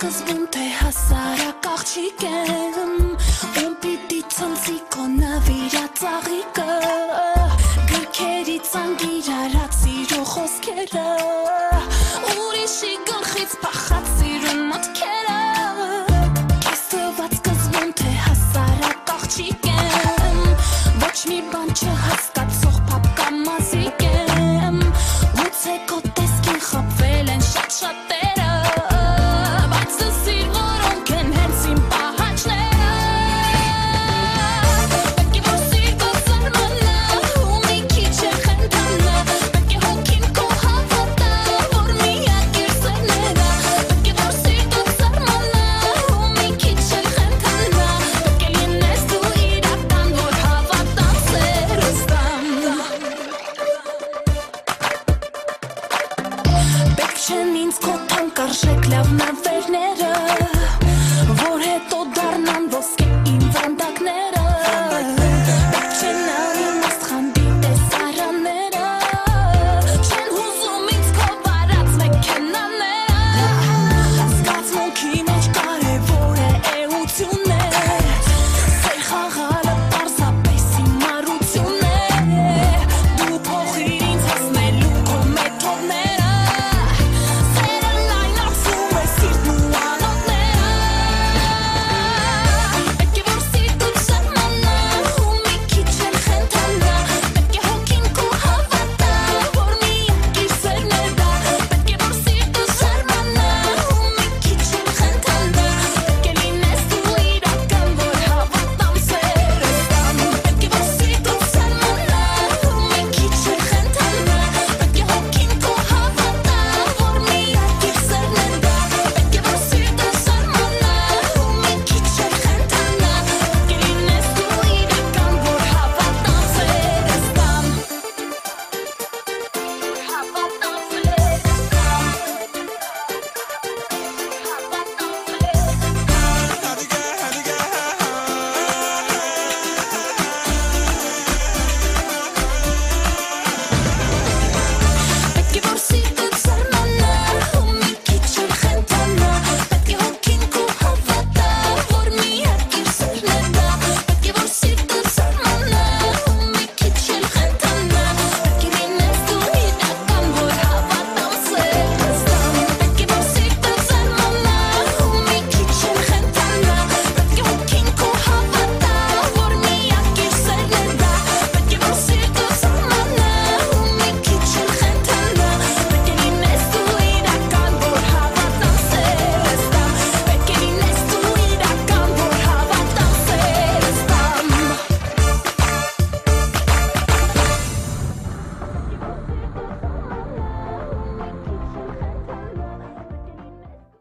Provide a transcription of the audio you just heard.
սկզբում թե հասարակ աղջիկ եմ Ում պիտի ցնցի քո նվիրած աղիքը Գրքերից անգիրարած սիրո խոսքերը Ուրիշի գլխից փախած սիրուն մտքերը Քեզ թված սկզբում թե հասարակ աղջիկ եմ Ոչ մի բան չհասկացող փափկա մազիկ եմ Գուցե քո տեսքին խաբվել են շատ շատերը Բայց սիր որոնք են հենց իմ պահանջները Պետք է որ սիրտը զարմանա ու մի քիչ է խենթանա Պետք է հոգին քո հավատա որ միակ իր սերներա Պետք է որ սիրտը զարմանա ու մի քիչ է խենթանա Պետք է լինես դու իրական որ հավատամ սերս տամ Պետք չեն ինձ քո թանկարժեք լավ նվերները Որ հետո դա